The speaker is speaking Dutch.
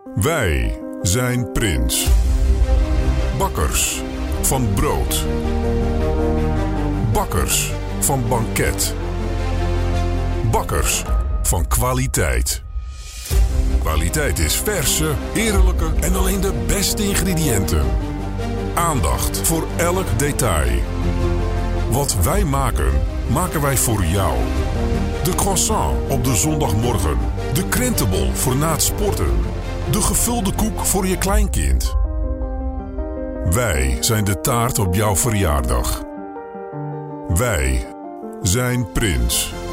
Wij zijn Prins. Bakkers van brood. Bakkers van banket. Bakkers van kwaliteit. Kwaliteit is verse, eerlijke en alleen de beste ingrediënten. Aandacht voor elk detail. Wat wij maken, maken wij voor jou. De croissant op de zondagmorgen. De krentenbol voor na het sporten. De gevulde koek voor je kleinkind. Wij zijn de taart op jouw verjaardag. Wij zijn Prins.